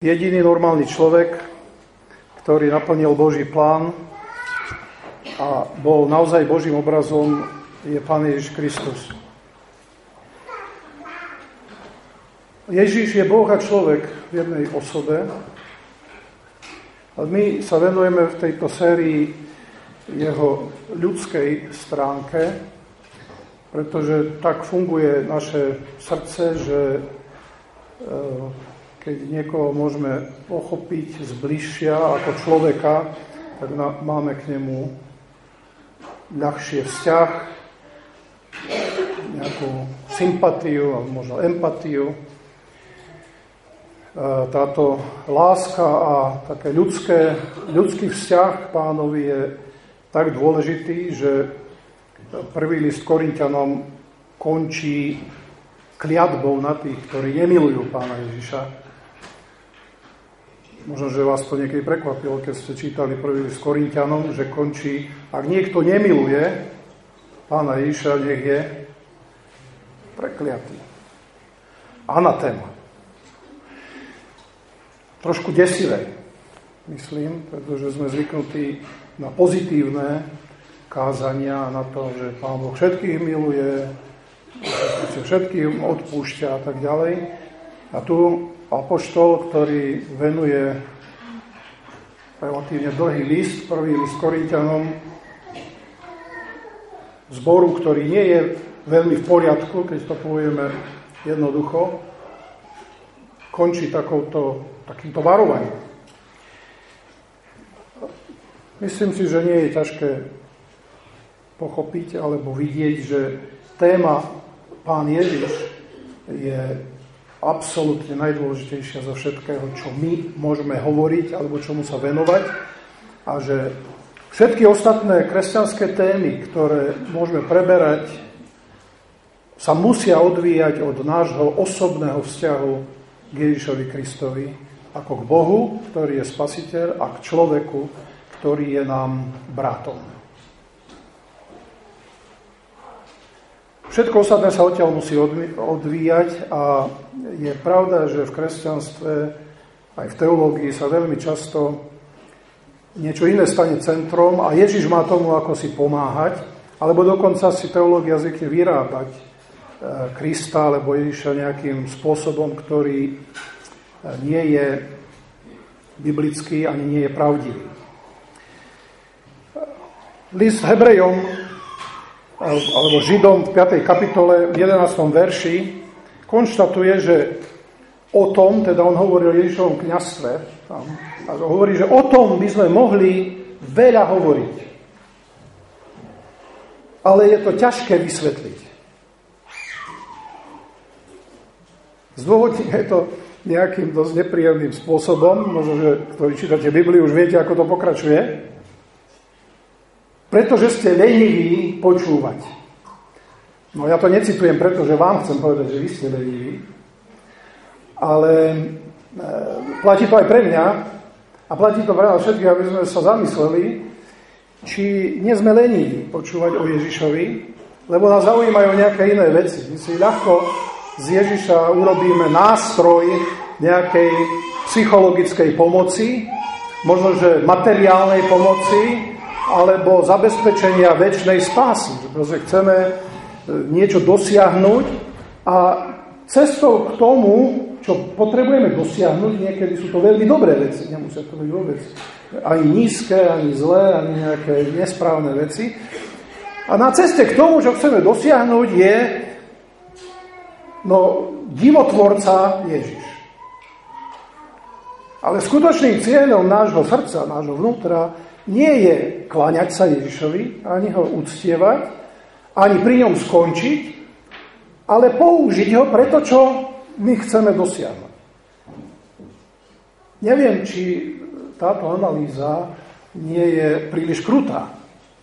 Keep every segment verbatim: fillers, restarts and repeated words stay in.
Jediný normálny človek, ktorý naplnil Boží plán a bol naozaj Božím obrazom, je Pán Ježiš Kristus. Ježiš je Boh a človek v jednej osobe. A my sa venujeme v tejto sérii jeho ľudskej stránke, pretože tak funguje naše srdce, že keď niekoho môžeme pochopiť zbližšia ako človeka, tak máme k nemu ľahšie vzťah, nejakú sympatiu alebo možno empatiu. Táto láska a také ľudské, ľudský vzťah k Pánovi je tak dôležitý, že prvý list Korinťanom končí kliatbou na tých, ktorí nemilujú Pána Ježiša. Možno, že vás to niekedy prekvapilo, keď ste čítali prvý list Korinťanom, že končí, ak niekto nemiluje Pána Ježiša, nech je prekliatý. Anatéma. Trošku desivej, myslím, pretože sme zvyknutí na pozitívne kázania, na to, že Pán Boh všetkých miluje, všetkým odpúšťa a tak ďalej. A tu apoštol, ktorý venuje relatívne dlhý list, prvý list Korinťanom, zboru, ktorý nie je veľmi v poriadku, keď to povieme jednoducho, končí takouto, takýmto varovaním. Myslím si, že nie je ťažké pochopiť alebo vidieť, že téma Pán Ježiš je absolútne najdôležitejšia zo všetkého, čo my môžeme hovoriť alebo čomu sa venovať, a že všetky ostatné kresťanské témy, ktoré môžeme preberať, sa musia odvíjať od nášho osobného vzťahu k Ježišovi Kristovi ako k Bohu, ktorý je spasiteľ, a k človeku, ktorý je nám bratom. Všetko ostatné sa odtiaľ musí odvíjať a je pravda, že v kresťanstve aj v teológii sa veľmi často niečo iné stane centrom a Ježiš má tomu ako si pomáhať, alebo dokonca si teológia zvykne vyrábať Krista alebo Ježiša nejakým spôsobom, ktorý nie je biblický ani nie je pravdivý. List Hebrejom alebo Židom v piatej kapitole v jedenástom verši konštatuje, že o tom, teda on hovorí o Ježišovom kňazstve, a hovorí, že o tom by sme mohli veľa hovoriť. Ale je to ťažké vysvetliť. Zdôvodne je to nejakým dosť nepríjemným spôsobom, možno, že ktorí čítate Bibliu, už viete, ako to pokračuje. Pretože ste leniví počúvať. No ja to necitujem, pretože vám chcem povedať, že vy ste leniví. Ale e, platí to aj pre mňa a platí to pre nás všetkých, aby sme sa zamysleli, či nie sme leniví počúvať o Ježišovi, lebo nás zaujímajú nejaké iné veci. My si ľahko z Ježiša urobíme nástroj nejakej psychologickej pomoci, možno, že materiálnej pomoci, alebo zabezpečenia večnej spásy. Pretože chceme niečo dosiahnuť a cestou k tomu, čo potrebujeme dosiahnuť, niekedy sú to veľmi dobré veci, nemusia to byť vôbec ani nízke, ani zlé, ani nejaké nesprávne veci. A na ceste k tomu, čo chceme dosiahnuť, je no, divotvorca Ježiš. Ale skutočným cieľom nášho srdca, nášho vnútra, nie je kláňať sa Ježišovi, ani ho uctievať, ani pri ňom skončiť, ale použiť ho pre to, čo my chceme dosiahnuť. Neviem, či táto analýza nie je príliš krutá,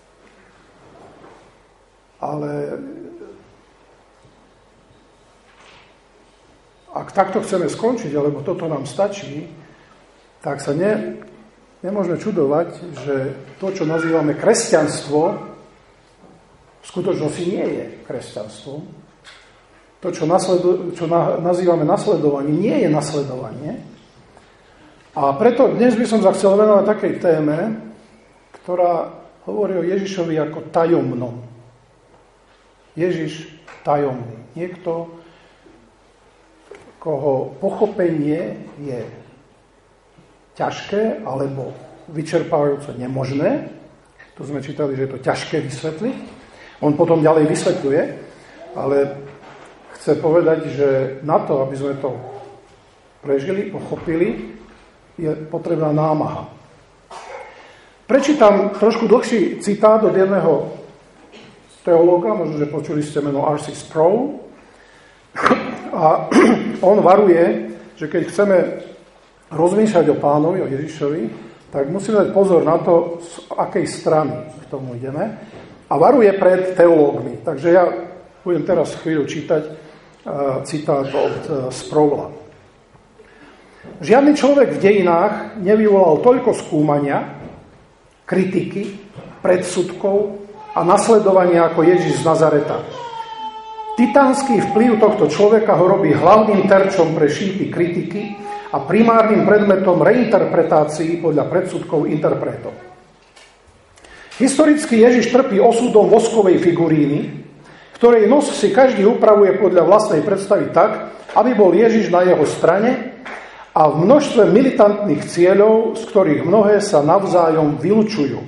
ale ak takto chceme skončiť, alebo toto nám stačí, tak sa ne... Nemôžeme čudovať, že to, čo nazývame kresťanstvo, v skutočnosti nie je kresťanstvom. To, čo, nasledu, čo na, nazývame nasledovanie, nie je nasledovanie. A preto dnes by som sa chcel venovať takej téme, ktorá hovorí o Ježišovi ako tajomnom. Ježiš tajomný. Niekto, koho pochopenie je ťažké alebo vyčerpávajúco nemožné. Tu sme čítali, že je to ťažké vysvetliť. On potom ďalej vysvetľuje, ale chce povedať, že na to, aby sme to prežili, pochopili, je potrebná námaha. Prečítam trošku dlhší citát od jedného teológa, možno, že počuli ste meno R C Sproul. A on varuje, že keď chceme rozmýšľať o Pánovi, o Ježišovi, tak musíme dať pozor na to, z akej strany k tomu ideme. A varuje pred teológmi. Takže ja budem teraz chvíľu čítať uh, citát od uh, Sproula. Žiadny človek v dejinách nevyvolal toľko skúmania, kritiky, predsudkov a nasledovania ako Ježiš z Nazareta. Titánsky vplyv tohto človeka ho robí hlavným terčom pre šípy kritiky a primárnym predmetom reinterpretácií podľa predsudkov interpretov. Historicky Ježiš trpí osudom voskovej figuríny, ktorej nos si každý upravuje podľa vlastnej predstavy tak, aby bol Ježiš na jeho strane a v množstve militantných cieľov, z ktorých mnohé sa navzájom vylučujú.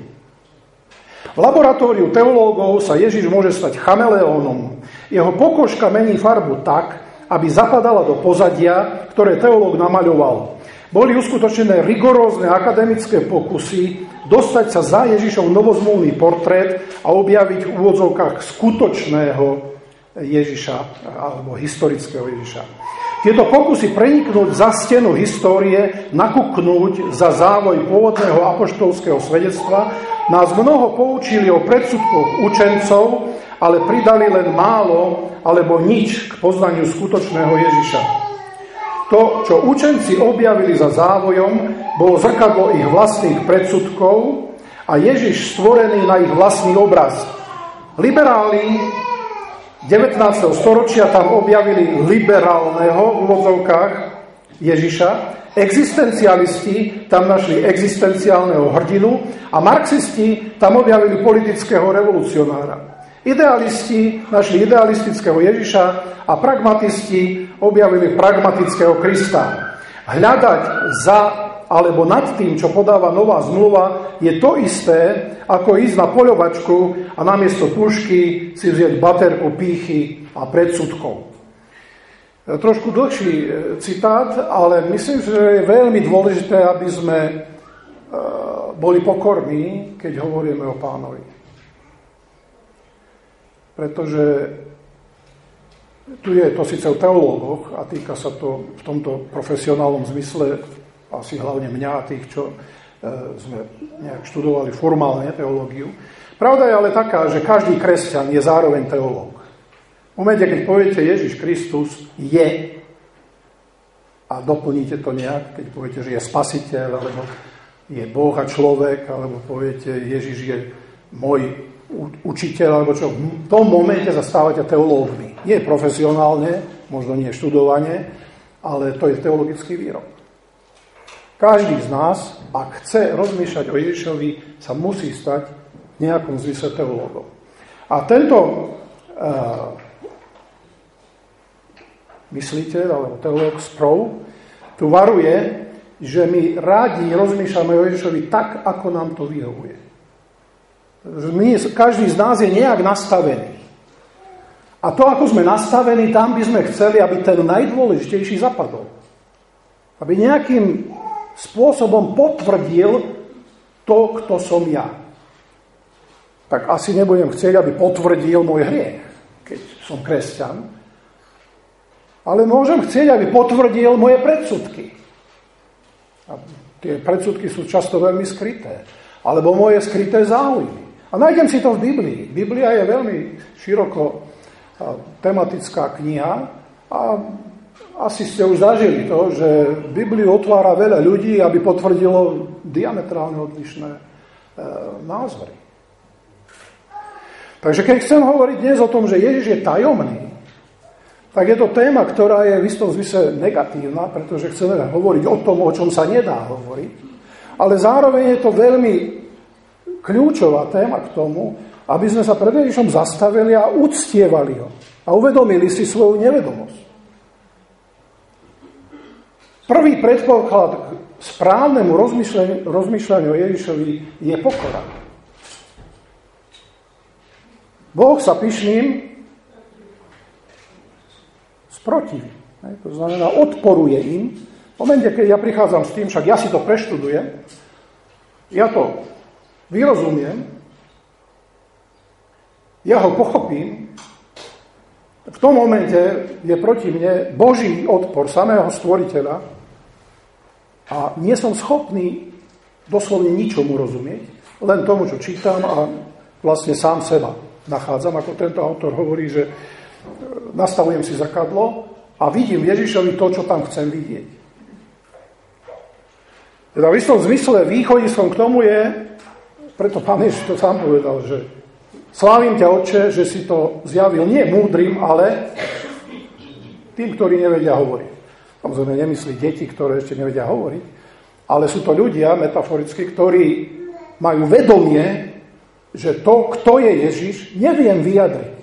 V laboratóriu teológov sa Ježiš môže stať chameleónom. Jeho pokožka mení farbu tak, aby zapadala do pozadia, ktoré teológ namaľoval. Boli uskutočnené rigorózne akademické pokusy dostať sa za Ježišov novozmluvný portrét a objaviť v úvodzovkách skutočného Ježiša alebo historického Ježiša. Tieto pokusy preniknúť za stenu histórie, nakuknúť za závoj pôvodného apoštolského svedectva nás mnoho poučili o predsudkoch učencov, ale pridali len málo alebo nič k poznaniu skutočného Ježiša. To, čo učenci objavili za závojom, bolo zrkadlo ich vlastných predsudkov a Ježiš stvorený na ich vlastný obraz. Liberáli devätnásteho storočia tam objavili liberálneho v úvodzovkách Ježiša, existencialisti tam našli existenciálneho hrdinu a marxisti tam objavili politického revolucionára. Idealisti našli idealistického Ježiša a pragmatisti objavili pragmatického Krista. Hľadať za alebo nad tým, čo podáva nová zmluva, je to isté, ako ísť na poľovačku a namiesto pušky si vziať baterku pýchy a predsudkov. Trošku dlhší citát, ale myslím, že je veľmi dôležité, aby sme boli pokorní, keď hovoríme o Pánovi. Pretože tu je to síce o teológoch a týka sa to v tomto profesionálnom zmysle asi hlavne mňa a tých, čo e, sme nejak študovali formálne teológiu. Pravda je ale taká, že každý kresťan je zároveň teológ. V momente, keď poviete Ježiš Kristus je a doplníte to nejak, keď poviete, že je spasiteľ, alebo je Boh a človek, alebo poviete Ježiš je môj učiteľ, alebo čo, v tom momente sa stávate teológmi. Nie profesionálne, možno nie študovane, ale to je teologický výrok. Každý z nás, ak chce rozmýšľať o Ježišovi, sa musí stať v nejakom zmysle teológom. A tento uh, mysliteľ, alebo teológ Sproul, tu varuje, že my rádi rozmýšľame o Ježišovi tak, ako nám to vyhovuje. My, každý z nás je nejak nastavený. A to, ako sme nastavení, tam by sme chceli, aby ten najdôležitejší zapadol. Aby nejakým spôsobom potvrdil to, kto som ja. Tak asi nebudem chcieť, aby potvrdil môj hriech, keď som kresťan. Ale môžem chcieť, aby potvrdil moje predsudky. A tie predsudky sú často veľmi skryté. Alebo moje skryté záujmy. A nájdem si to v Biblii. Biblia je veľmi široko tematická kniha a asi ste už zažili to, že Bibliu otvára veľa ľudí, aby potvrdilo diametrálne odlišné e, názory. Takže keď chcem hovoriť dnes o tom, že Ježiš je tajomný, tak je to téma, ktorá je v istom zmysle negatívna, pretože chceme hovoriť o tom, o čom sa nedá hovoriť. Ale zároveň je to veľmi kľúčová téma k tomu, aby sme sa pred Ježišom zastavili a uctievali ho. A uvedomili si svoju nevedomosť. Prvý predpoklad k správnemu rozmýšľaniu, rozmýšľaniu o Ježišovi je pokora. Boh sa pyšným sprotiví. To znamená, odporuje im. V momente, keď ja prichádzam s tým, však ja si to preštudujem, ja to vyrozumiem, ja ho pochopím, v tom momente je proti mne Boží odpor samého stvoriteľa a nie som schopný doslovne ničomu rozumieť, len tomu, čo čítam a vlastne sám seba nachádzam, ako tento autor hovorí, že nastavujem si zrkadlo a vidím Ježišovi to, čo tam chcem vidieť. Teda v istom zmysle východiskom k tomu je, preto Pán Ježiš to sám povedal, že slávim ťa, Otče, že si to zjavil nie múdrym, ale tým, ktorí nevedia hovoriť. Samozrejme nemyslí deti, ktoré ešte nevedia hovoriť, ale sú to ľudia, metaforicky, ktorí majú vedomie, že to, kto je Ježiš, neviem vyjadriť.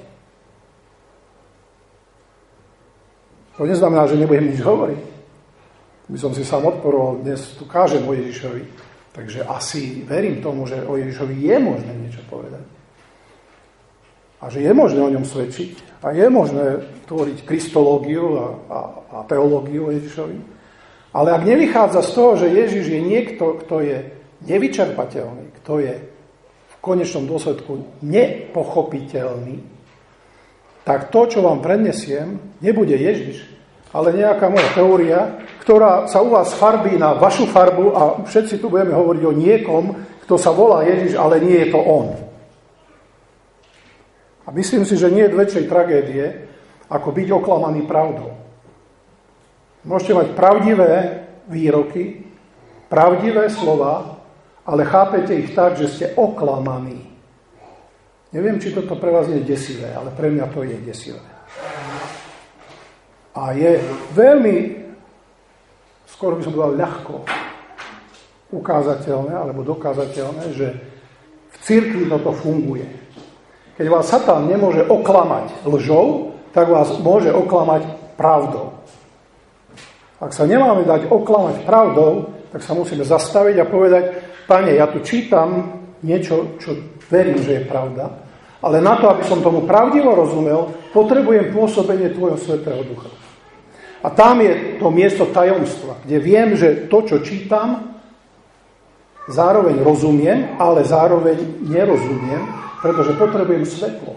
To neznamená, že nebudem nič hovoriť. By som si sám odporoval, dnes tu kážem o Ježišovi, takže asi verím tomu, že o Ježišovi je možné niečo povedať. A že je možné o ňom svedčiť a je možné tvoriť kristológiu a, a, a teológiu o Ježišovi. Ale ak nevychádza z toho, že Ježiš je niekto, kto je nevyčerpateľný, kto je v konečnom dôsledku nepochopiteľný, tak to, čo vám prednesiem, nebude Ježiš, ale nejaká moja teória, ktorá sa u vás farbí na vašu farbu a všetci tu budeme hovoriť o niekom, kto sa volá Ježiš, ale nie je to on. A myslím si, že nie je väčšej tragédie, ako byť oklamaný pravdou. Môžete mať pravdivé výroky, pravdivé slova, ale chápete ich tak, že ste oklamaní. Neviem, či toto pre vás je desivé, ale pre mňa to je desivé. A je veľmi, skoro by som povedal ľahko, ukázateľné alebo dokázateľné, že v cirkvi toto funguje. Keď vás Satan nemôže oklamať lžou, tak vás môže oklamať pravdou. Ak sa nemáme dať oklamať pravdou, tak sa musíme zastaviť a povedať, Pane, ja tu čítam niečo, čo verím, že je pravda, ale na to, aby som tomu pravdivo rozumel, potrebujem pôsobenie Tvojho Svätého Ducha. A tam je to miesto tajomstva, kde viem, že to, čo čítam, zároveň rozumiem, ale zároveň nerozumiem, pretože potrebujem svetlo.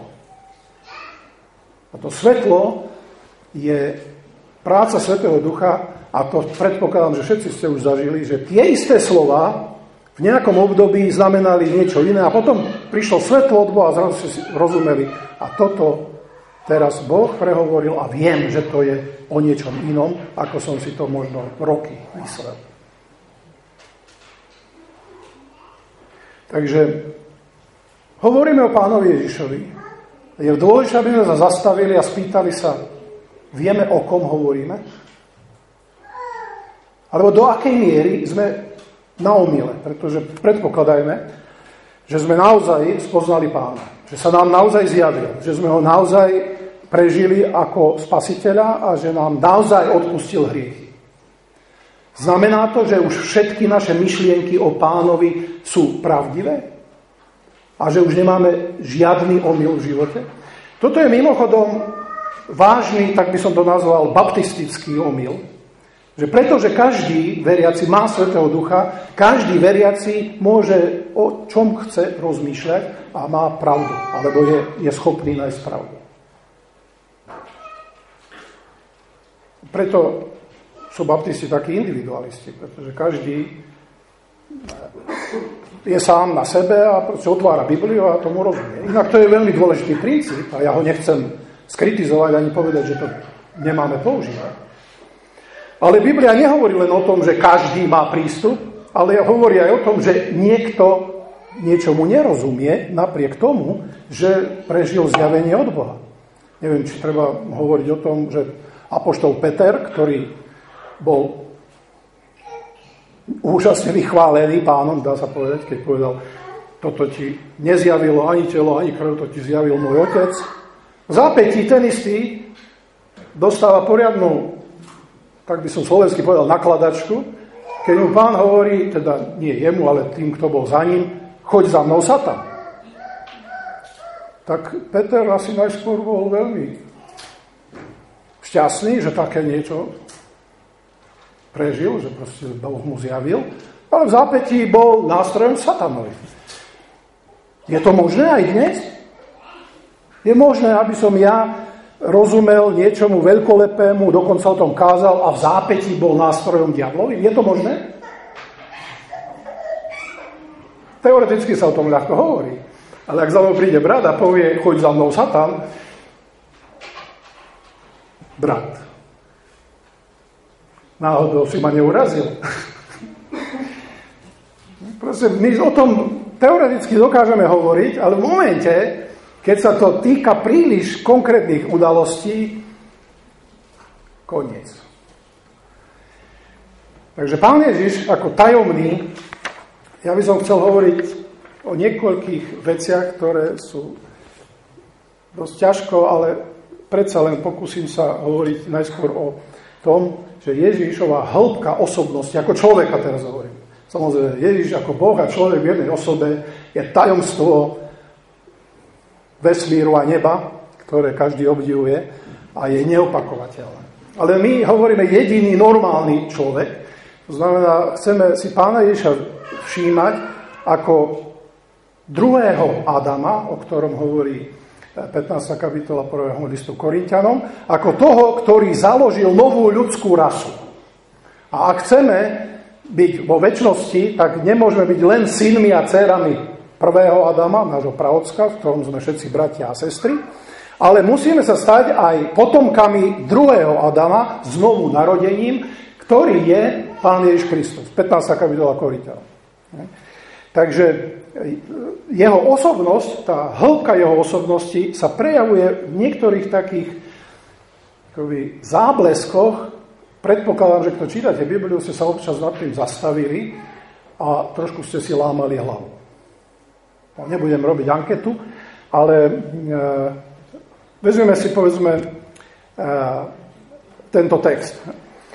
A to svetlo je práca Svätého Ducha a to predpokladám, že všetci ste už zažili, že tie isté slova v nejakom období znamenali niečo iné a potom prišlo svetlo od Boha a zrazu si rozumeli. A toto teraz Boh prehovoril a viem, že to je o niečom inom, ako som si to možno roky myslel. Takže hovoríme o Pánovi Ježišovi. Je dôležité, aby sme sa zastavili a spýtali sa, vieme, o kom hovoríme? Alebo do akej miery sme na omyle? Pretože predpokladajme, že sme naozaj spoznali Pána. Že sa nám naozaj zjavil. Že sme ho naozaj prežili ako spasiteľa a že nám naozaj odpustil hriechy. Znamená to, že už všetky naše myšlienky o Pánovi sú pravdivé? A že už nemáme žiadny omyl v živote? Toto je mimochodom vážny, tak by som to nazval, baptistický omyl. Že pretože každý veriaci má Svätého Ducha, každý veriaci môže o čom chce rozmýšľať a má pravdu, alebo je, je schopný nájsť pravdu. Preto sú baptisti takí individualisti, pretože každý je sám na sebe a otvára Bibliu a tomu rozumie. Inak to je veľmi dôležitý princíp a ja ho nechcem skritizovať ani povedať, že to nemáme používať. Ale Biblia nehovorí len o tom, že každý má prístup, ale hovorí aj o tom, že niekto niečomu nerozumie napriek tomu, že prežil zjavenie od Boha. Neviem, či treba hovoriť o tom, že apoštol Peter, ktorý bol úžasne vychválený pánom, dá sa povedať, keď povedal, toto ti nezjavilo ani telo, ani krv, to ti zjavil môj otec. V zápätí ten istý dostáva poriadnu, tak by som slovensky povedal, nakladačku, keď mu pán hovorí, teda nie jemu, ale tým, kto bol za ním, choď za mnou, Satan. Tak Peter asi najskôr bol veľmi šťastný, že také niečo prežil, že proste Boh mu zjavil, ale v zápätí bol nástrojom satanovi. Je to možné aj dnes? Je možné, aby som ja rozumel niečomu veľkolepému, dokonca o tom kázal a v zápätí bol nástrojom diablovým? Je to možné? Teoreticky sa o tom ľahko hovorí. Ale ak za mnou príde brat a povie, choď za mnou, Satan, brat, náhodou si ma neurazil. Proste my o tom teoreticky dokážeme hovoriť, ale v momente, keď sa to týka príliš konkrétnych udalostí, koniec. Takže Pán Ježiš ako tajomný, ja by som chcel hovoriť o niekoľkých veciach, ktoré sú dosť ťažko, ale predsa len pokúsim sa hovoriť najskôr o tom, že Ježišova hĺbka osobnosti, ako človeka teraz hovorím. Samozrejme, Ježiš ako Boh a človek v jednej osobe je tajomstvo vesmíru a neba, ktoré každý obdivuje a je neopakovateľné. Ale my hovoríme jediný normálny človek, to znamená, chceme si Pána Ježiša všímať ako druhého Adama, o ktorom hovorí pätnásta kapitola prvého listu Korinťanom, ako toho, ktorý založil novú ľudskú rasu. A ak chceme byť vo večnosti, tak nemôžeme byť len synmi a dcérami prvého Adama, nášho praocka, v ktorom sme všetci bratia a sestry, ale musíme sa stať aj potomkami druhého Adama, znovu narodením, ktorý je Pán Ježiš Kristus. pätnásta kapitola Korinťanom. Takže jeho osobnosť, tá hĺbka jeho osobnosti sa prejavuje v niektorých takých akoby, zábleskoch. Predpokladám, že kto čítate Bibliu, ste sa občas nad tým zastavili a trošku ste si lámali hlavu. No, nebudem robiť anketu, ale e, vezmeme si, povedzme, e, tento text.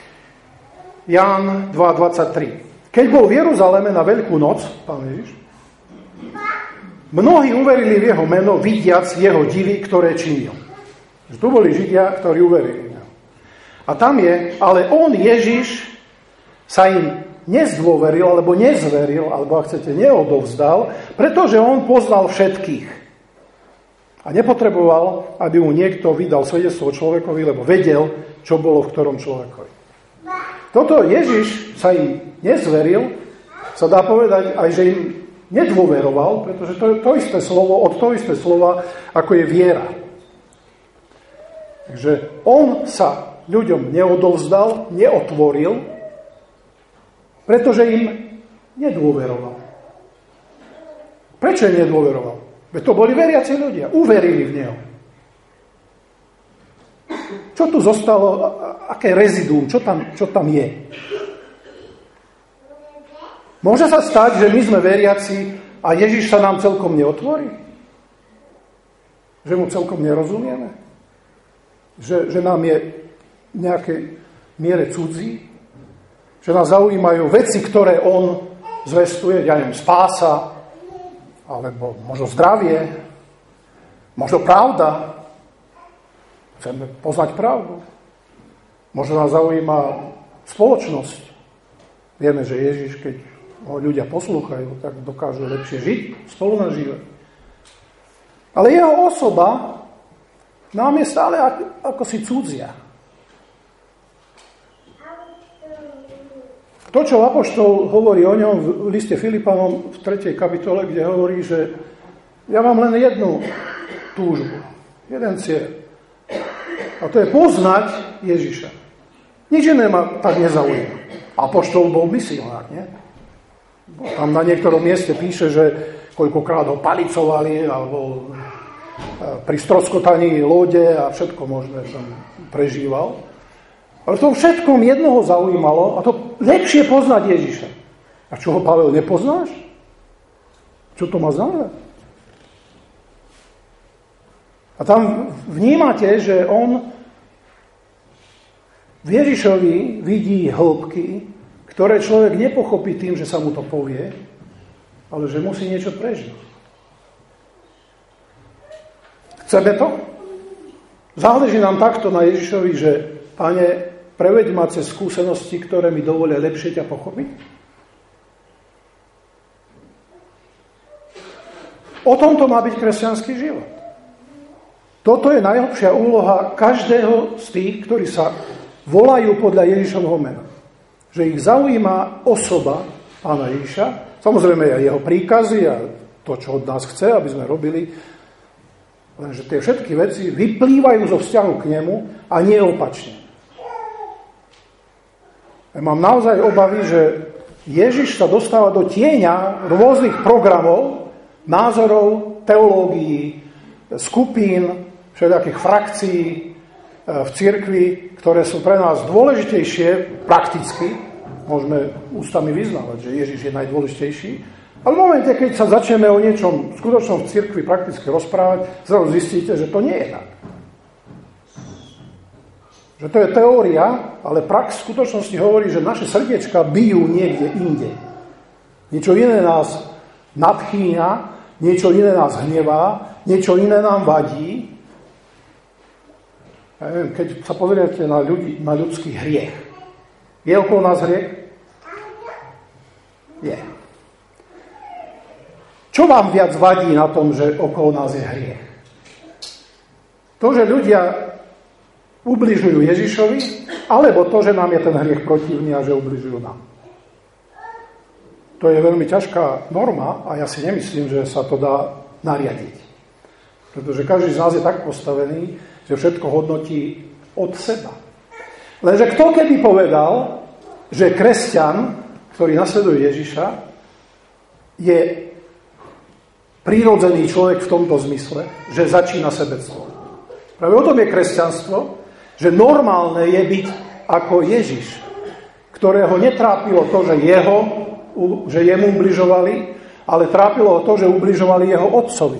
Ján dva dvadsaťtri. Keď bol v Jeruzaleme na Veľkú noc, Pán Ježiš, mnohí uverili v jeho meno, vidiac jeho divy, ktoré činil. Tu boli Židia, ktorí uverili. A tam je, ale on, Ježiš, sa im nezdôveril, alebo nezveril, alebo ak chcete, neodovzdal, pretože on poznal všetkých. A nepotreboval, aby mu niekto vydal svedectvo človekovi, lebo vedel, čo bolo v ktorom človekovi. Toto Ježiš sa im nezveril, sa dá povedať aj, že im nedôveroval, pretože to je to isté slovo, od to isté slova, ako je viera. Takže on sa ľuďom neodovzdal, neotvoril, pretože im nedôveroval. Prečo im nedôveroval? Veď to boli veriaci ľudia, uverili v neho. Čo tu zostalo, aké reziduum, čo tam, čo tam je? Môže sa stať, že my sme veriaci a Ježiš sa nám celkom neotvorí? Že mu celkom nerozumieme? Že, že nám je v nejakej miere cudzí? Že nás zaujímajú veci, ktoré on zvestuje, ja neviem, spása, alebo možno zdravie, možno pravda. Chceme poznať pravdu. Možno nás zaujíma spoločnosť. Vieme, že Ježiš, keď ho ľudia poslúchajú, tak dokážu lepšie žiť, spolu nažívať. Ale jeho osoba nám je stále ako si cudzia. To, čo apoštol hovorí o ňom v liste Filipanom v tretej kapitole, kde hovorí, že ja mám len jednu túžbu, jeden cieľ. A to je poznať Ježiša. Nič iné ma tak nezaujíma. Apoštol bol misionár, nie? Tam na niektorom mieste píše, že koľkokrát ho palicovali, alebo pri stroskotaní lode a všetko možné som prežíval. Ale v tom všetkom jednoho zaujímalo, a to lepšie poznať Ježiša. A čo ho, Pavel, nepoznáš? Čo to má znamenať? A tam vnímate, že on v Ježišovi vidí hĺbky, ktoré človek nepochopí tým, že sa mu to povie, ale že musí niečo prežiť. Chceme to? Záleží nám takto na Ježišovi, že Pane, preveď ma cez skúsenosti, ktoré mi dovolia lepšie ťa pochopiť? O tomto má byť kresťanský život. Toto je najhlbšia úloha každého z tých, ktorí sa volajú podľa Ježišovho mena. Že ich zaujíma osoba Pána Ježiša, samozrejme aj jeho príkazy a to, čo od nás chce, aby sme robili, lenže tie všetky veci vyplývajú zo vzťahu k nemu a nie opačne. Ja mám naozaj obavy, že Ježiš sa dostáva do tieňa rôznych programov, názorov, teológií, skupín, všelijakých frakcií v cirkvi, ktoré sú pre nás dôležitejšie prakticky. Môžeme ústami vyznávať, že Ježiš je najdôležitejší. Ale v momente, keď sa začneme o niečom skutočnom v cirkvi prakticky rozprávať, zrazu zistíte, že to nie je tak. Že to je teória, ale prax v skutočnosti hovorí, že naše srdiečka bijú niekde inde. Niečo iné nás nadchýňa, niečo iné nás hnevá, niečo iné nám vadí. Ja neviem, keď sa pozriete na, ľudí, na ľudský hriech. Je okolo nás hriech? Je. Čo vám viac vadí na tom, že okolo nás je hriech? To, že ľudia ubližujú Ježišovi, alebo to, že nám je ten hriech protivný a že ubližujú nám? To je veľmi ťažká norma a ja si nemyslím, že sa to dá nariadiť. Pretože každý z nás je tak postavený, že všetko hodnotí od seba. Lenže kto keby povedal, že kresťan, ktorý nasleduje Ježiša, je prírodzený človek v tomto zmysle, že začína sebectvo. Práve o tom je kresťanstvo, že normálne je byť ako Ježiš, ktorého netrápilo to, že, jeho, že jemu ubližovali, ale trápilo ho to, že ubližovali jeho otcovi.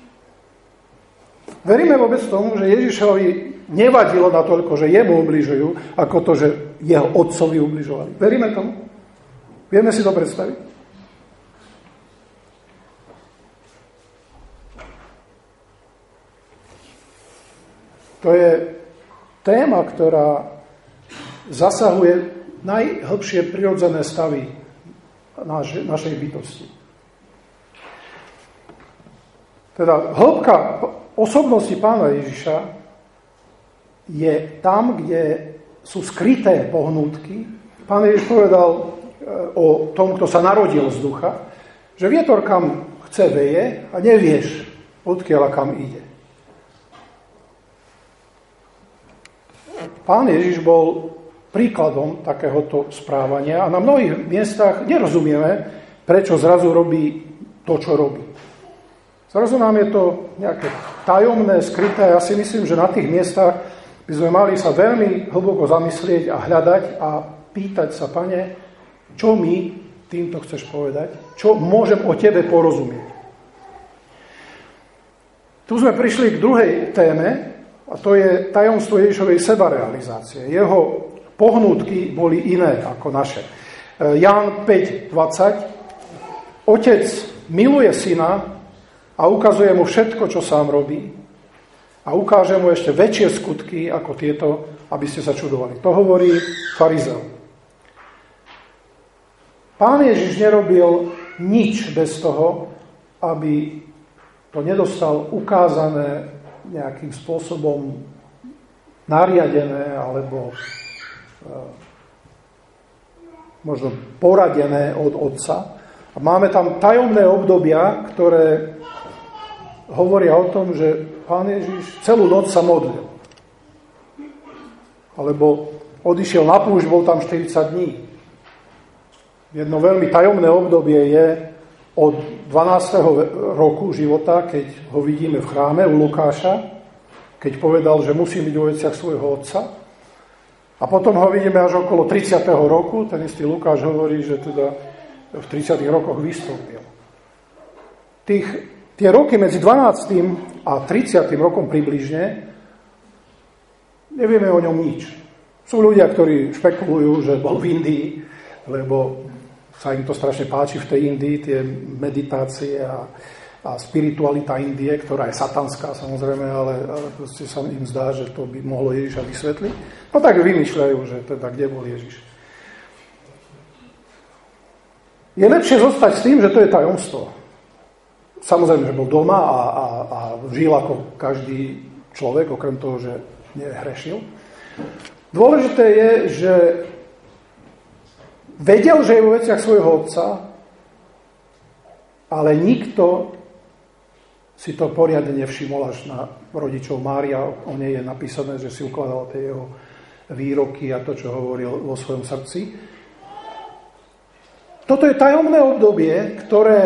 Veríme vôbec tomu, že Ježišovi nevadilo natoľko, že jemu ubližujú, ako to, že jeho otcovi ubližovali. Veríme tomu? Vieme si to predstaviť? To je téma, ktorá zasahuje najhlbšie prirodzené stavy naš, našej bytosti. Teda hĺbka osobnosti Pána Ježiša je tam, kde sú skryté pohnútky. Pán Ježiš povedal o tom, kto sa narodil z ducha, že vietor kam chce veje a nevieš, odkiaľ a kam ide. Pán Ježiš bol príkladom takéhoto správania a na mnohých miestach nerozumieme, prečo zrazu robí to, čo robí. Zrazu nám je to nejaké tajomné, skryté. Ja si myslím, že na tých miestach by sme mali sa veľmi hlboko zamyslieť a hľadať a pýtať sa, Pane, čo mi týmto chceš povedať? Čo môžem o tebe porozumieť? Tu sme prišli k druhej téme, a to je tajomstvo Ježišovej sebarealizácie. Jeho pohnútky boli iné ako naše. Ján päť dvadsať. Otec miluje syna a ukazuje mu všetko, čo sám robí. A ukáže mu ešte väčšie skutky ako tieto, aby ste sa čudovali. To hovorí farizeu. Pán Ježiš nerobil nič bez toho, aby to nedostal ukázané nejakým spôsobom nariadené alebo e, možno poradené od Otca. A máme tam tajomné obdobia, ktoré hovoria o tom, že Pán Ježiš celú noc sa modlil. Alebo odišiel na púšť, bol tam štyridsať dní. Jedno veľmi tajomné obdobie je od dvanásteho roku života, keď ho vidíme v chráme u Lukáša, keď povedal, že musí byť vo veciach svojho otca. A potom ho vidíme až okolo tridsiateho roku, ten istý Lukáš hovorí, že teda v tridsiatych rokoch vystúpil. Tých, tie roky medzi dvanástym a tridsiatym rokom približne nevieme o ňom nič. Sú ľudia, ktorí špekulujú, že bol v Indii, lebo sa im to strašne páči v tej Indii, tie meditácie a, a spiritualita Indie, ktorá je satanská samozrejme, ale, ale proste sa im zdá, že to by mohlo Ježiša vysvetliť. No tak vymýšľajú, že teda kde bol Ježiš. Je lepšie zostať s tým, že to je tajomstvo. Samozrejme, že bol doma a, a, a žil ako každý človek, okrem toho, že nehrešil. Dôležité je, že vedel, že je vo veciach svojho otca, ale nikto si to poriadne nevšimol až na rodičov Mária. O nej je napísané, že si ukladal tie jeho výroky a to, čo hovoril vo svojom srdci. Toto je tajomné obdobie, ktoré,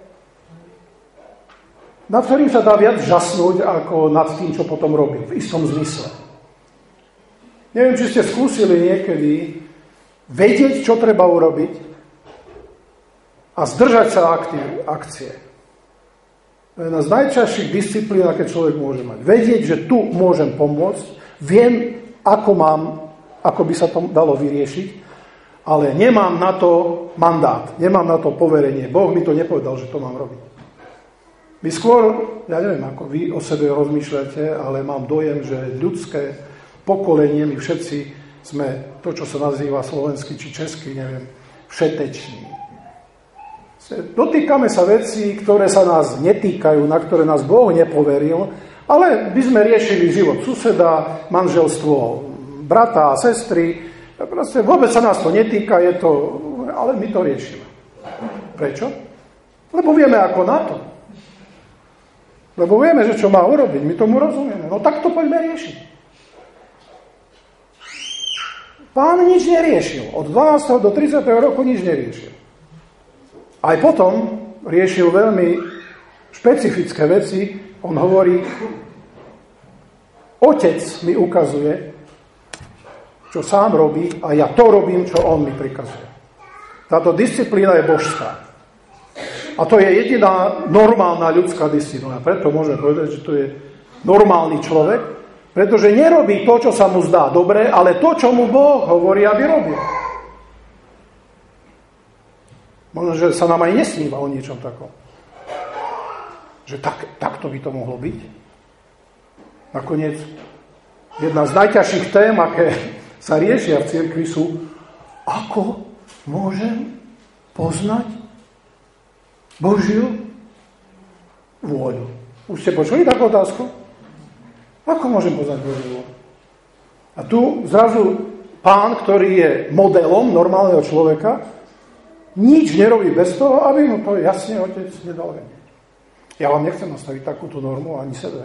nad ktorým sa dá viac žasnúť, ako nad tým, čo potom robil, v istom zmysle. Neviem, či ste skúsili niekedy vedieť, čo treba urobiť a zdržať sa akcie. To je jedna z najčastejších disciplín, aké človek môže mať. Vedieť, že tu môžem pomôcť, viem, ako mám, ako by sa to dalo vyriešiť, ale nemám na to mandát, nemám na to poverenie. Boh mi to nepovedal, že to mám robiť. Vy skôr, ja neviem, ako vy o sebe rozmýšľate, ale mám dojem, že ľudské pokolenie, my všetci sme to, čo sa nazýva slovenský či český, neviem, všeteční. Dotýkame sa vecí, ktoré sa nás netýkajú, na ktoré nás Boh nepoveril, ale by sme riešili život suseda, manželstvo brata a sestry. Proste vôbec sa nás to netýka, je to, ale my to riešime. Prečo? Lebo vieme ako na to. Lebo vieme, že čo má urobiť, my tomu rozumieme. No tak to poďme riešiť. Pán nič neriešil. Od dvanásteho do tridsiateho roku nič neriešil. Aj potom riešil veľmi špecifické veci. On hovorí, Otec mi ukazuje, čo sám robí a ja to robím, čo on mi prikazuje. Táto disciplína je božská. A to je jediná normálna ľudská disciplína. Preto môžeme povedať, že to je normálny človek, pretože nerobí to, čo sa mu zdá dobre, ale to, čo mu Boh hovorí, aby robil. Možno, že sa nám aj nesníva o niečom takom. Že tak, takto by to mohlo byť. Nakoniec, jedna z najťažších tém, aké sa riešia v cirkvi, sú, ako môžem poznať Božiu vôľu. Už ste počuli takú otázku? Ako môžem poznať Božiu vôľu? A tu zrazu Pán, ktorý je modelom normálneho človeka, nič nerobí bez toho, aby mu to jasne Otec nedal vedieť. Ja vám nechcem nastaviť takúto normu, ani sebe.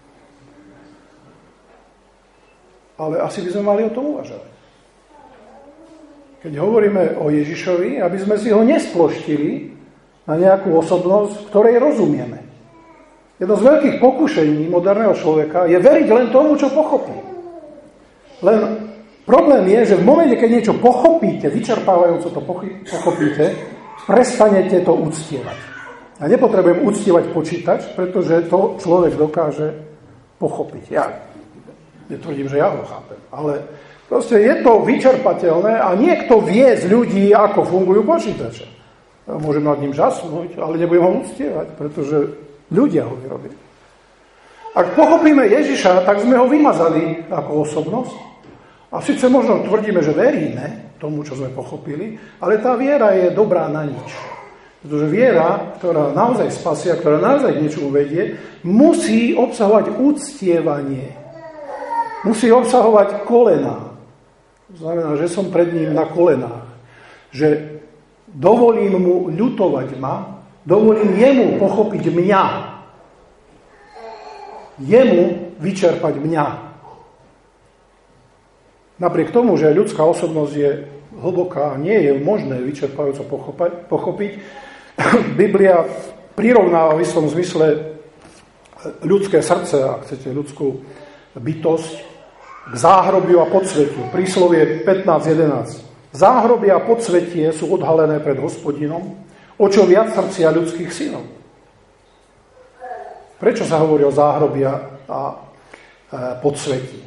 Ale asi by sme mali o tom uvažovať. Keď hovoríme o Ježišovi, aby sme si ho nesploštili na nejakú osobnosť, ktorej rozumieme. Jedno z veľkých pokušení moderného človeka je veriť len tomu, čo pochopí. Len problém je, že v momente, keď niečo pochopíte, vyčerpávajúco to pochopíte, prestanete to uctievať. Ja nepotrebujem uctievať počítač, pretože to človek dokáže pochopiť. Ja netvrdím, že ja ho chápem, ale proste je to vyčerpateľné a niekto vie z ľudí, ako fungujú počítače. Ja môžem nad ním žasnúť, ale nebudem ho uctievať, pretože ľudia ho vyrobili. Ak pochopíme Ježiša, tak sme ho vymazali ako osobnosť. A síce možno tvrdíme, že veríme tomu, čo sme pochopili, ale tá viera je dobrá na nič. Pretože viera, ktorá naozaj spasia, ktorá naozaj k niečomu vedie, musí obsahovať uctievanie. Musí obsahovať kolená. To znamená, že som pred ním na kolenách. Že dovolím mu ľutovať ma, dovolím jemu pochopiť mňa. Jemu vyčerpať mňa. Napriek tomu, že ľudská osobnosť je hlboká a nie je možné vyčerpajúco pochopiť, Biblia prirovnáva v istom zmysle ľudské srdce, ak chcete, ľudskú bytosť k záhrobiu a podsvetiu. Príslovie pätnásť jedenásť. Záhrobie a podsvetie sú odhalené pred Hospodinom, o čo viac srdcia ľudských synov. Prečo sa hovorí o záhrobia a podsvetí?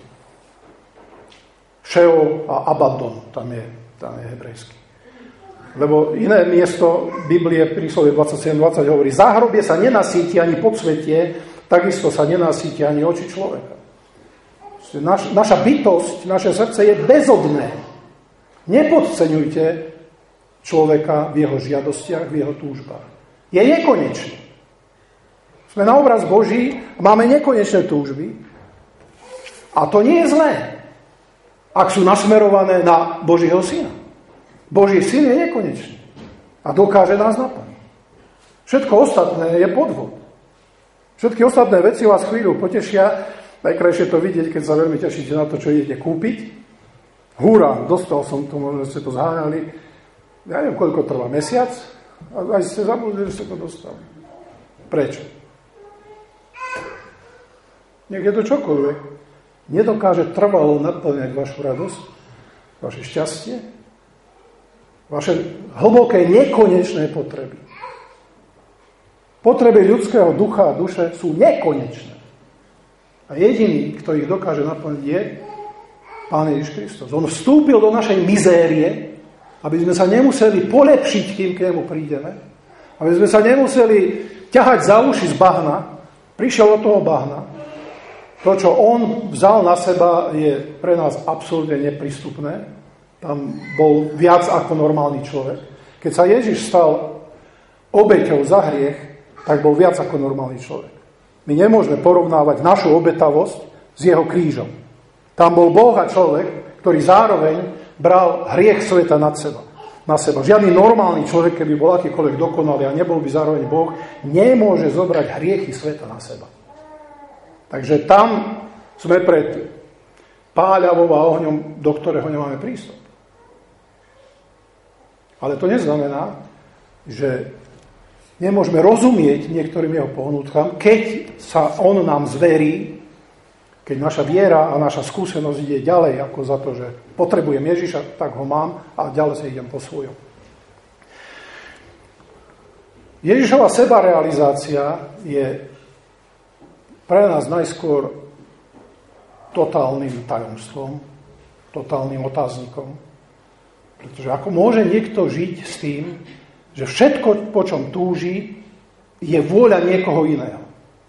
Šeol a Abaddon, tam je, tam je hebrejský. Lebo iné miesto Biblie, príslovie dvadsaťsedem dvadsať hovorí, záhrobie sa nenasíti ani podsvetie, takisto sa nenasíti ani oči človeka. Naš, naša bytosť, naše srdce je bezodné. Nepodceňujte človeka v jeho žiadostiach, v jeho túžbách. Je nekonečný. Sme na obraz Boží a máme nekonečné túžby. A to nie je zlé, ak sú nasmerované na Božieho syna. Boží syn je nekonečný a dokáže nás naplniť. Všetko ostatné je podvod. Všetky ostatné veci vás chvíľu potešia. Najkrajšie to vidieť, keď sa veľmi tešíte na to, čo idete kúpiť. Húra, dostal som to, možno ste to zháňali. Ja neviem, koľko trvá, mesiac? A aj ste zabudli, že ste to dostali. Prečo? Nech je to čokoľvek. Nedokáže trvalo naplňať vašu radosť, vaše šťastie, vaše hlboké, nekonečné potreby. Potreby ľudského ducha a duše sú nekonečné. A jediný, kto ich dokáže naplniť, je Pán Ježiš Kristus. On vstúpil do našej mizérie, aby sme sa nemuseli polepšiť, kým k nemu prídeme. Aby sme sa nemuseli ťahať za uši z bahna. Prišiel do toho bahna. To, čo on vzal na seba, je pre nás absolútne neprístupné. Tam bol viac ako normálny človek. Keď sa Ježiš stal obeťou za hriech, tak bol viac ako normálny človek. My nemôžeme porovnávať našu obetavosť s jeho krížom. Tam bol Boh a človek, ktorý zároveň bral hriech sveta nad seba, na seba. Žiadny normálny človek, keby bol akýkoľvek dokonalý a nebol by zároveň Boh, nemôže zobrať hriechy sveta na seba. Takže tam sme pred páľavou a ohňom, do ktorého nemáme prístup. Ale to neznamená, že nemôžeme rozumieť niektorým jeho pohnutkám, keď sa on nám zverí, keď naša viera a naša skúsenosť ide ďalej ako za to, že potrebujem Ježiša, tak ho mám a ďalej sa idem po svojom. Ježišova sebarealizácia je pre nás najskôr totálnym tajomstvom, totálnym otáznikom. Pretože ako môže niekto žiť s tým, že všetko, po čom túži, je vôľa niekoho iného.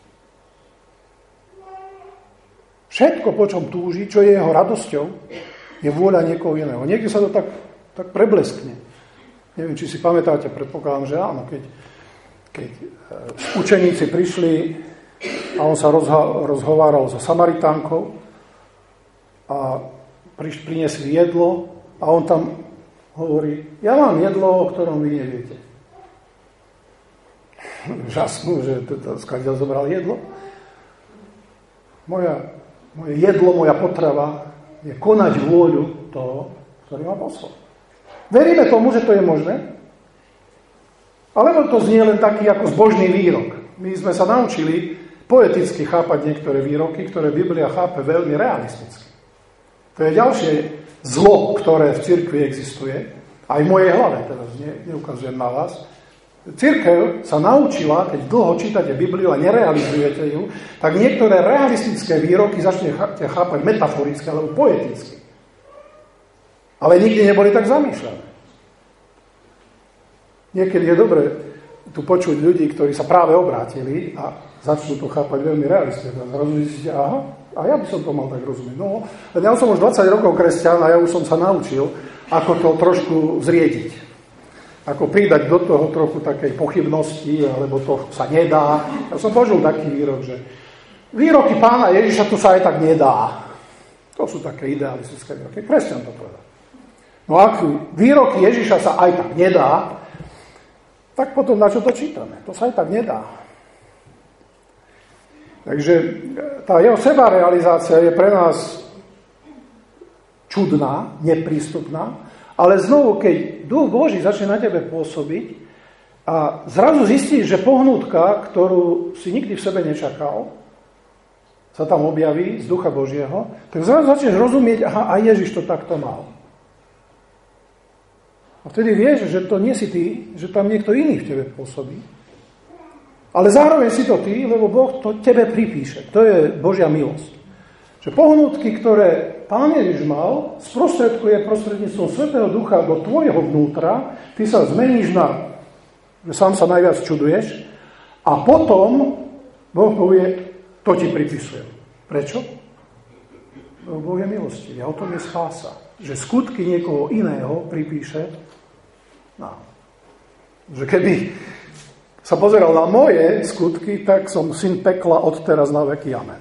Všetko, po čom túži, čo je jeho radosťou, je vôľa niekoho iného. Niekde sa to tak, tak prebleskne. Neviem, či si pamätáte, predpokladám, že áno, keď, keď učeníci prišli a on sa rozho- rozhováral so Samaritánkou a priš- priniesli jedlo a on tam hovorí, ja mám jedlo, o ktorom vy neviete. Žasnú, že skáďal zobral jedlo. Moja, moje jedlo, moja potrava je konať vôľu toho, ktorý ma poslal. Veríme tomu, že to je možné? Alebo to znie len taký ako zbožný výrok. My sme sa naučili poeticky chápať niektoré výroky, ktoré Biblia chápe veľmi realisticky. To je ďalšie zlo, ktoré v cirkvi existuje, aj v mojej hlave, teraz ne, neukazujem na vás. Cirkev sa naučila, keď dlho čítate Bibliu a nerealizujete ju, tak niektoré realistické výroky začnete chápať metaforicky alebo poeticky. Ale nikdy neboli tak zamýšľané. Niekedy je dobre tu počuť ľudí, ktorí sa práve obrátili a začnú to chápať veľmi realisticky. Zrazu zistíte, aha, a ja by som to mal tak rozumieť. No, ja som už dvadsať rokov kresťan a ja už som sa naučil, ako to trošku zriediť. Ako pridať do toho trochu takej pochybnosti, alebo to sa nedá. Ja som počul taký výrok, že výroky Pána Ježiša to sa aj tak nedá. To sú také idealistické výroky. Kresťan to povedal. No ak výroky Ježiša sa aj tak nedá, tak potom na čo to čítame? To sa aj tak nedá. Takže tá jeho sebarealizácia je pre nás čudná, neprístupná, ale znovu, keď Duch Boží začne na tebe pôsobiť, A zrazu zistíš, že pohnutka, ktorú si nikdy v sebe nečakal, sa tam objaví z Ducha Božieho, tak zrazu začneš rozumieť, aha, a Ježiš to takto mal. A vtedy vieš, že to nie si ty, že tam niekto iný v tebe pôsobí. Ale zároveň si to ty, lebo Boh to tebe pripíše. To je Božia milosť. Že pohnutky, ktoré Pán Ježiš mal, sprostredkuje prostredníctvom Svätého Ducha do tvojho vnútra, ty sa zmeníš na, že sám sa najviac čuduješ, a potom Boh povie, to ti pripisujem. Prečo? Lebo Boh je milostivý a o tom je spása. Že skutky niekoho iného pripíše nám. Že keby sa pozeral na moje skutky, tak som syn pekla od teraz na veky. Amen.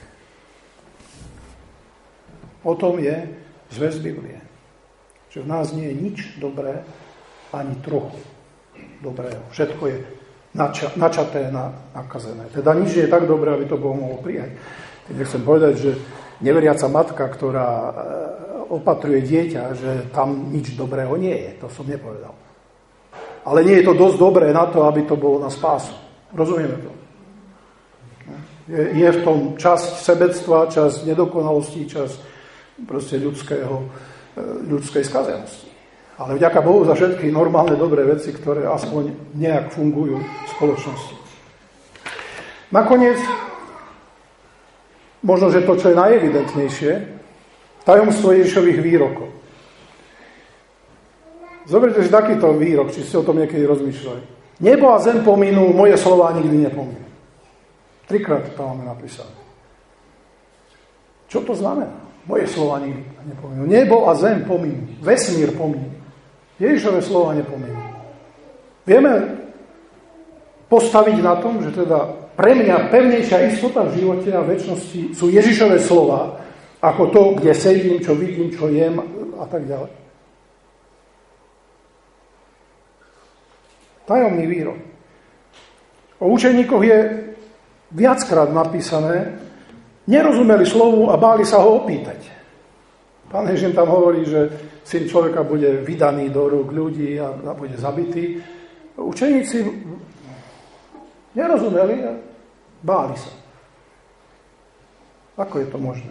O tom je zväz Biblie. Že v nás nie je nič dobré, ani trochu dobrého. Všetko je nača- načaté, na, nakazené. Teda nič nie je tak dobré, aby to Boh mohol prijať. Nechcem povedať, že neveriaca matka, ktorá opatruje dieťa, že tam nič dobrého nie je. To som nepovedal. Ale nie je to dosť dobré na to, aby to bolo na spásu. Rozumieme to? Je, je v tom časť sebectva, časť nedokonalosti, časť proste ľudského, ľudskej skazenosti. Ale vďaka Bohu za všetky normálne dobré veci, ktoré aspoň nejak fungujú v spoločnosti. Nakoniec, možno, že to, čo je najevidentnejšie, tajomstvo Ježišových výrokov. Zoberte si takýto výrok, či ste o tom niekedy rozmýšľali. Nebo a zem pominú, moje slová nikdy nepominú. Trikrát to máme napísané. Čo to znamená? Moje slova nikdy nepominú. Nebo a zem pominú. Vesmír pominú. Ježišové slova nepominú. Vieme postaviť na tom, že teda pre mňa pevnejšia istota v živote a večnosti sú Ježišové slova, ako to, kde sedím, čo vidím, čo jem a tak ďalej. Tajomný výrok. O učeníkoch je viackrát napísané, nerozumeli slovu a báli sa ho opýtať. Pán Ježiš tam hovorí, že syn človeka bude vydaný do rúk ľudí a bude zabitý. Učeníci nerozumeli a báli sa. Ako je to možné?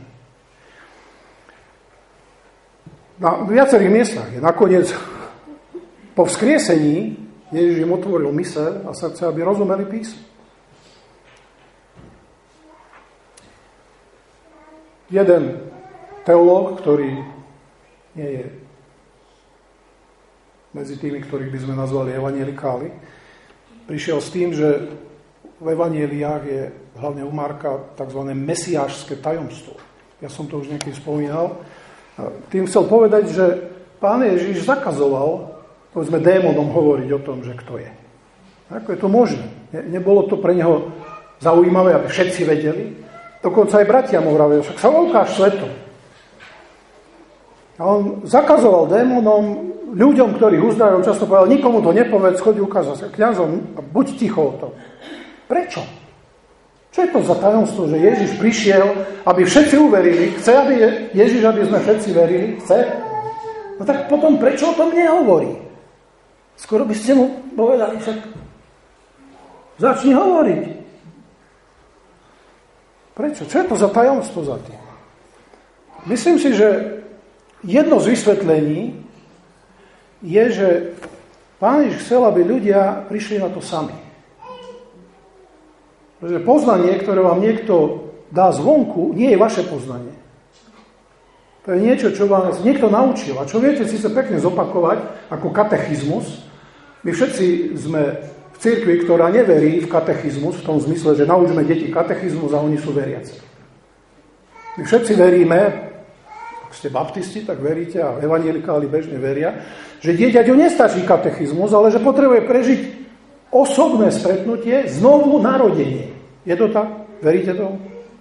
Na viacerých miestach je nakoniec po vzkriesení Ježiš im otvoril myseľ a srdce, aby rozumeli písmo. Jeden teológ, ktorý nie je medzi tými, ktorých by sme nazvali evanjelikáli, prišiel s tým, že v evanjeliách je hlavne u Marka tzv. Mesiášske tajomstvo. Ja som to už niekedy spomínal. Tým chcel povedať, že Pán Ježiš zakazoval povedzme démonom hovoriť o tom, že kto je. Ako je to možné? Nebolo to pre neho zaujímavé, aby všetci vedeli? Dokonca aj bratia mu vravili, však sa ukáž svetom. A on zakazoval démonom, ľuďom, ktorých uzdravujú, často povedal, nikomu to nepovedz, choď ukázať sa kňazom a buď ticho o tom. Prečo? Čo je to za tajomstvo, že Ježiš prišiel, aby všetci uverili? Chce, aby Ježiš, aby sme všetci verili? Chce? No tak potom prečo o tom nehovorí? Skoro by ste mu povedali, však začni hovoriť. Prečo? Čo je to za tajomstvo za tým? Myslím si, že jedno z vysvetlení je, že Pán Ježiš chcel, aby ľudia prišli na to sami. Pretože poznanie, ktoré vám niekto dá zvonku, nie je vaše poznanie. To je niečo, čo vám niekto naučil. A čo viete síce pekne zopakovať ako katechizmus. My všetci sme v cirkvi, ktorá neverí v katechizmus, v tom zmysle, že naučme deti katechizmus a oni sú veriaci. My všetci veríme, ak ste baptisti, tak veríte a evanjelikáli bežne veria, že dieťaťu nestačí katechizmus, ale že potrebuje prežiť osobné stretnutie, znovu narodenie. Je to tak? Veríte tomu?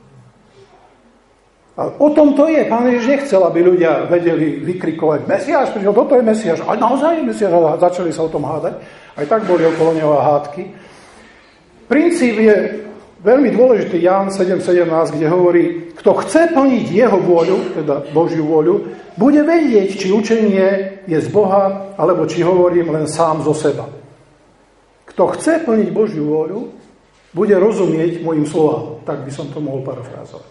A o tom to je. Pán Ježiš nechcel, aby ľudia vedeli vykrikovať Mesiáš, prišiel, toto je Mesiáš. A naozaj Mesiáš, a začali sa o tom hádať. Aj tak boli okolo neho hádky. Princíp je veľmi dôležitý, Ján sedem sedemnásť, kde hovorí, kto chce plniť jeho vôľu, teda Božiu vôľu, bude vedieť, či učenie je z Boha, alebo či hovorím len sám zo seba. Kto chce plniť Božiu vôľu, bude rozumieť mojim slovám. Tak by som to mohol parafrázovať.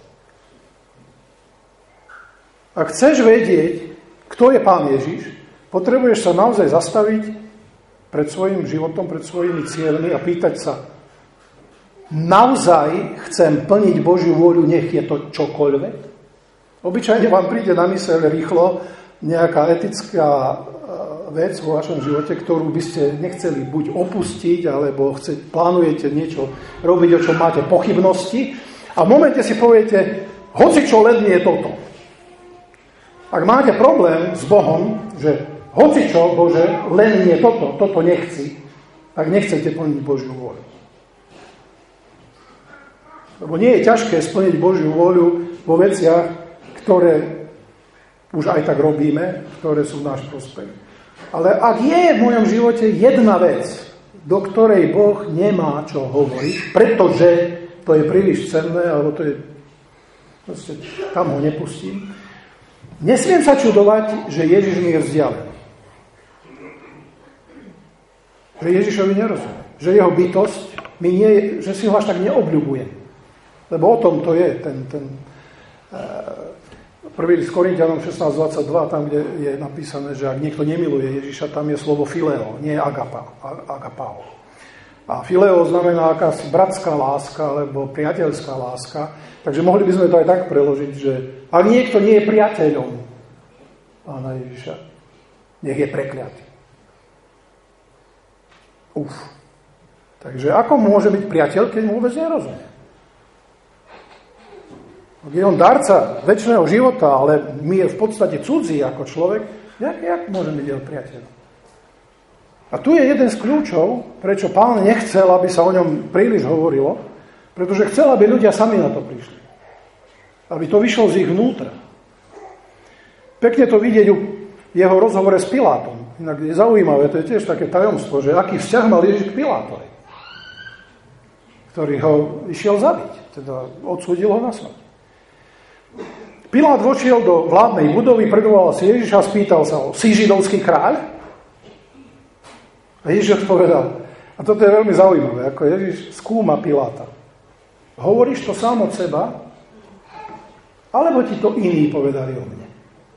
Ak chceš vedieť, kto je Pán Ježiš, potrebuješ sa naozaj zastaviť pred svojim životom, pred svojimi cieľmi a pýtať sa, naozaj chcem plniť Božiu vôľu, nech je to čokoľvek? Obyčajne vám príde na myseľ rýchlo nejaká etická vec vo vašom živote, ktorú by ste nechceli buď opustiť, alebo chce, plánujete niečo robiť, o čom máte pochybnosti. A v momente si poviete, hoci čo len nie je toto. Ak máte problém s Bohom, že hoci čo, Bože, len nie toto, toto nechci, tak nechcete plniť Božiu vôľu. Lebo nie je ťažké splniť Božiu vôľu vo veciach, ktoré už aj tak robíme, ktoré sú v náš prospech. Ale ak je v mojom živote jedna vec, do ktorej Boh nemá čo hovoriť, pretože to je príliš cenné, alebo to je, proste, tam ho nepustím, nesmiem sa čudovať, že Ježiš mi je vzdialený. Že Ježišovi nerozumiem. Že jeho bytosť mi nie, že si ho až tak neobľubujem. Lebo o tom to je, ten, ten uh, prvý list Korinťanom šestnásť dvadsaťdva, tam, kde je napísané, že ak niekto nemiluje Ježiša, tam je slovo fileo, nie agapa, agapao. A fileo znamená akási bratská láska, alebo priateľská láska. Takže mohli by sme to aj tak preložiť, že ak niekto nie je priateľom Pána Ježiša, nech je prekliatý. Uf. Takže ako môže byť priateľ, keď mu vôbec nerozumie? Je on darca večného života, ale my je v podstate cudzí ako človek, jak, jak môže byť jeho priateľ? A tu je jeden z kľúčov, prečo Pán nechcel, aby sa o ňom príliš hovorilo, pretože chcel, aby ľudia sami na to prišli. Aby to vyšlo z ich vnútra. Pekne to vidieť u jeho rozhovore s Pilátom. Inak je zaujímavé, to je tiež také tajomstvo, že aký vzťah mal Ježiš k Pilátovi, ktorý ho išiel zabiť, teda odsúdil ho na smrť. Pilát vošiel do vládnej budovy, predoval si Ježiša a spýtal sa ho, si židovský kráľ? A Ježiš odpovedal, a toto je veľmi zaujímavé, ako Ježiš skúma Piláta. Hovoríš to sám od seba, alebo ti to iní povedali o mne?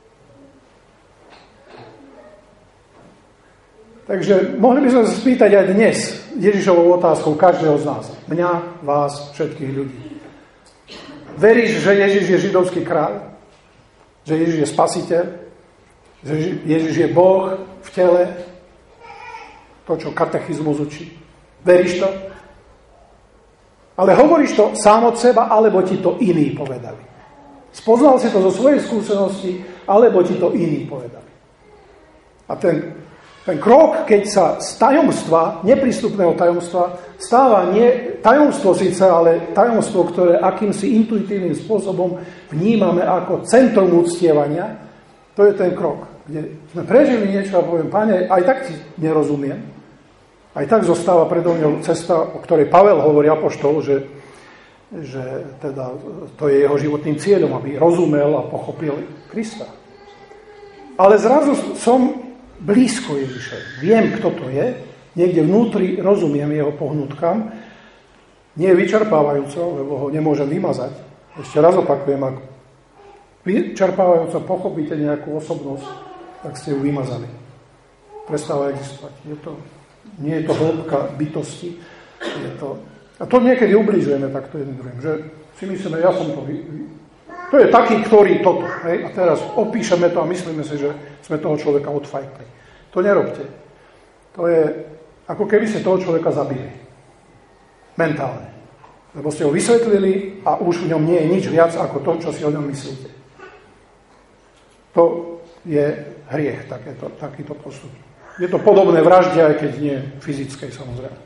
Takže mohli by sme sa spýtať aj dnes Ježišovou otázkou každého z nás. Mňa, vás, všetkých ľudí. Veríš, že Ježiš je židovský kráľ? Že Ježiš je spasiteľ? Že Ježiš je Boh v tele? To, čo katechizmus učí. Veríš to? Ale hovoríš to sám od seba, alebo ti to iní povedali? Spoznal si to zo svojej skúsenosti, alebo ti to iní povedali? A ten Ten krok, keď sa z tajomstva, neprístupného tajomstva, stáva nie tajomstvo síce, ale tajomstvo, ktoré akýmsi intuitívnym spôsobom vnímame ako centrum uctievania, to je ten krok, kde sme prežili niečo a poviem, Pane, aj tak ti nerozumiem. Aj tak zostáva predo mňou cesta, o ktorej Pavel hovorí apoštol, že, že teda to je jeho životným cieľom, aby rozumel a pochopil Krista. Ale zrazu som blízko Ježišovi. Viem, kto to je. Niekde vnútri rozumiem jeho pohnutkám. Nie je vyčerpávajúco, lebo ho nemôžem vymazať. Ešte raz opakujem, ak vyčerpávajúco pochopíte nejakú osobnosť, tak ste ju vymazali. Prestáva existovať. Je to, nie je to hĺbka bytosti. Je to, a to niekedy ubližujeme takto jedným druhým. Že si myslíme, ja som to vy, vy, to je taký, ktorý toto. Hej? A teraz opíšeme to a myslíme si, že sme toho človeka odfajkli. To nerobte. To je, ako keby ste toho človeka zabili. Mentálne. Lebo ste ho vysvetlili a už v ňom nie je nič viac ako to, čo si o ňom myslíte. To je hriech, takéto, takýto postup. Je to podobné vražde, aj keď nie fyzickej, samozrejme.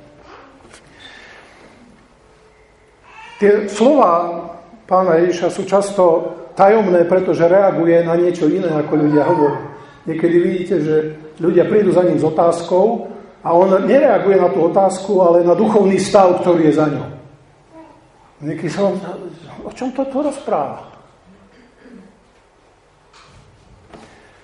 Tie slova Pána Ježiša sú často tajomné, pretože reaguje na niečo iné, ako ľudia hovoria. Niekedy vidíte, že ľudia prídu za ním s otázkou a on nereaguje na tú otázku, ale na duchovný stav, ktorý je za ňou. Niekedy sa vám, o čom to tu rozpráva?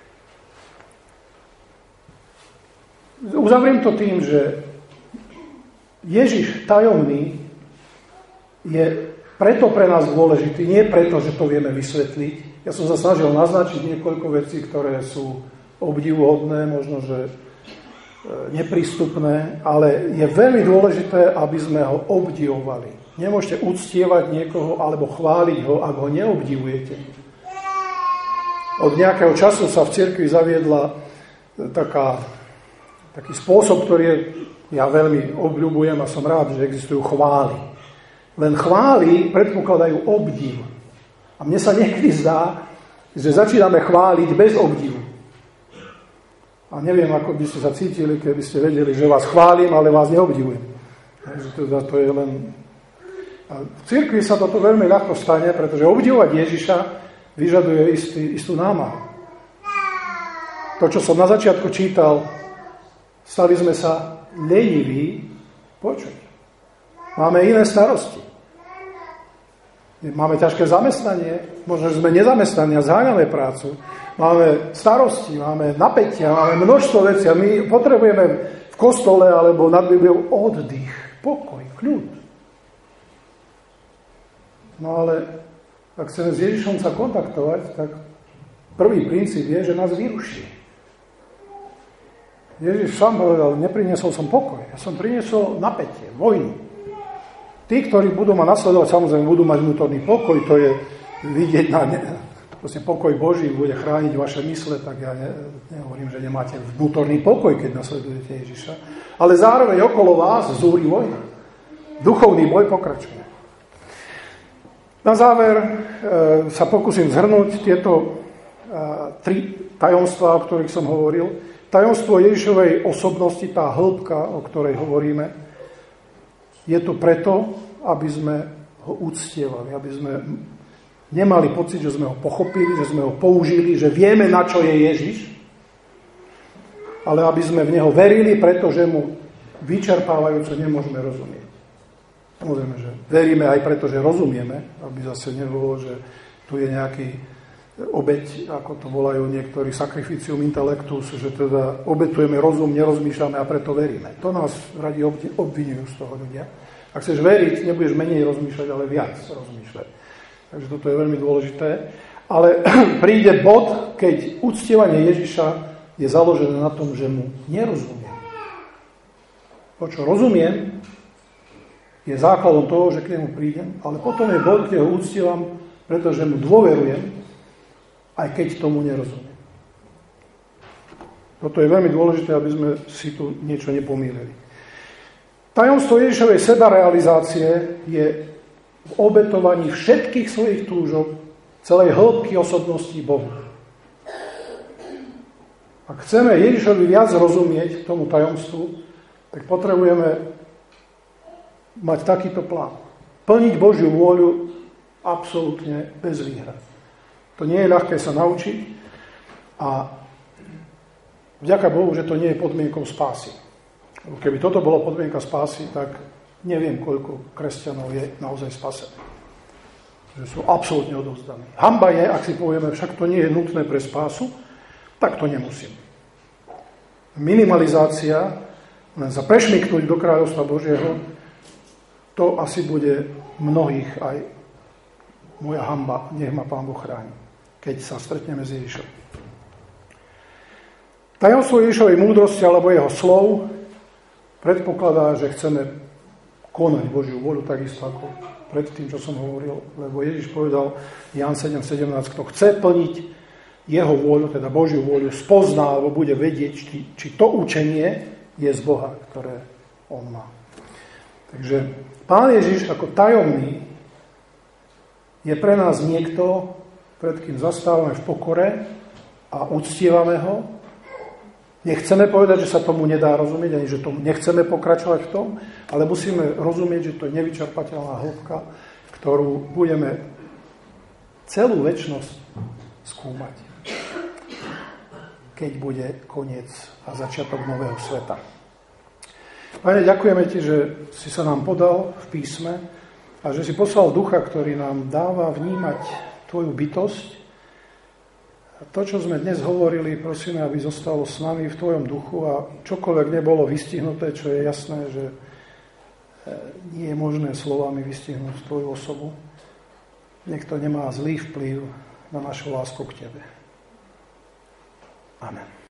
Uzavriem to tým, že Ježiš tajomný je preto pre nás dôležitý, nie preto, že to vieme vysvetliť. Ja som sa snažil naznačiť niekoľko vecí, ktoré sú obdivuhodné, možno, že neprístupné, ale je veľmi dôležité, aby sme ho obdivovali. Nemôžete uctievať niekoho alebo chváliť ho, ak ho neobdivujete. Od nejakého času sa v cirkvi zaviedla taká, taký spôsob, ktorý je, ja veľmi obľúbujem a som rád, že existujú chvály. Len chvály predpokladajú obdiv. A mne sa niekedy zdá, že začíname chváliť bez obdivu. A neviem, ako by ste sa cítili, keby ste vedeli, že vás chválim, ale vás neobdivujem. Takže teda to je len... A v cirkvi sa toto veľmi ľahko stane, pretože obdivovať Ježiša vyžaduje istý, istú námahu. To, čo som na začiatku čítal, stali sme sa leniví počuť. Máme iné starosti. Máme ťažké zamestnanie, možno, že sme nezamestnaní a zháňame prácu. Máme starosti, máme napätia, máme množstvo vecí a my potrebujeme v kostole alebo nad Bibliou oddych, pokoj, kľud. No ale ak chceme s Ježišom sa kontaktovať, tak prvý princíp je, že nás vyruší. Ježiš sám povedal, nepriniesol som pokoj, ja som priniesol napätie, vojnu. Tí, ktorí budú ma nasledovať, samozrejme budú mať vnútorný pokoj, to je vidieť na ne, proste pokoj Boží bude chrániť vaše mysle, tak ja ne, nehovorím, že nemáte vnútorný pokoj, keď nasledujete Ježiša, ale zároveň okolo vás zúri vojna. Duchovný boj pokračuje. Na záver e, sa pokúsim zhrnúť tieto e, tri tajomstvá, o ktorých som hovoril. Tajomstvo Ježišovej osobnosti, tá hĺbka, o ktorej hovoríme, je to preto, aby sme ho uctievali, aby sme nemali pocit, že sme ho pochopili, že sme ho použili, že vieme, na čo je Ježiš, ale aby sme v neho verili, pretože mu vyčerpávajúco nemôžeme rozumieť. Samozrejme, že veríme aj preto, že rozumieme, aby zase nebolo, že tu je nejaký obeť, ako to volajú niektorí, sacrificium intellectus, že teda obetujeme rozum, nerozmýšľame a preto veríme. To nás radi obvinujú z toho ľudia. Ak chceš veriť, nebudeš menej rozmýšľať, ale viac rozmýšľať. Takže toto je veľmi dôležité. Ale príde bod, keď uctievanie Ježiša je založené na tom, že mu nerozumiem. To, čo rozumiem, je základom toho, že k nemu prídem, ale potom je bod, kde ho uctievam, pretože mu dôverujem, aj keď tomu nerozumiem. Toto je veľmi dôležité, aby sme si tu niečo nepomýlili. Tajomstvo Ježišovej sebarealizácie je v obetovaní všetkých svojich túžob, celej hĺbky osobnosti Bohu. Ak chceme Ježišovi viac rozumieť tomu tajomstvu, tak potrebujeme mať takýto plán. Plniť Božiu vôľu absolútne bez výhrad. To nie je ľahké sa naučiť a vďaka Bohu, že to nie je podmienkou spásy. Keby toto bolo podmienka spásy, tak neviem, koľko kresťanov je naozaj spasených. Že sú absolútne odovzdaní. Hanba je, ak si povieme, však to nie je nutné pre spásu, tak to nemusím. Minimalizácia, len sa prešmyknúť do kráľovstva Božieho, to asi bude mnohých aj moja hanba, nech ma Pán Boh chráni, keď sa stretneme s Ježišom. Tajomstvo Ježišovej múdrosti alebo jeho slov predpokladá, že chceme konať Božiu voľu, takisto ako pred tým, čo som hovoril, lebo Ježiš povedal Ján sedem sedemnásť, kto chce plniť jeho vôľu, teda Božiu vôľu, spozná alebo bude vedieť, či, či to učenie je z Boha, ktoré on má. Takže Pán Ježiš ako tajomný je pre nás niekto, pred kým zastávame v pokore a uctievame ho. Nechceme povedať, že sa tomu nedá rozumieť, ani že tomu nechceme pokračovať v tom, ale musíme rozumieť, že to je nevyčerpateľná hĺbka, ktorú budeme celú večnosť skúmať, keď bude koniec a začiatok nového sveta. Pane, ďakujeme Ti, že si sa nám podal v písme a že si poslal Ducha, ktorý nám dáva vnímať Tvoju bytosť. A to, čo sme dnes hovorili, prosíme, aby zostalo s nami v Tvojom duchu a čokoľvek nebolo vystihnuté, čo je jasné, že nie je možné slovami vystihnúť tvoju osobu. Nech to nemá zlý vplyv na našu lásku k tebe. Amen.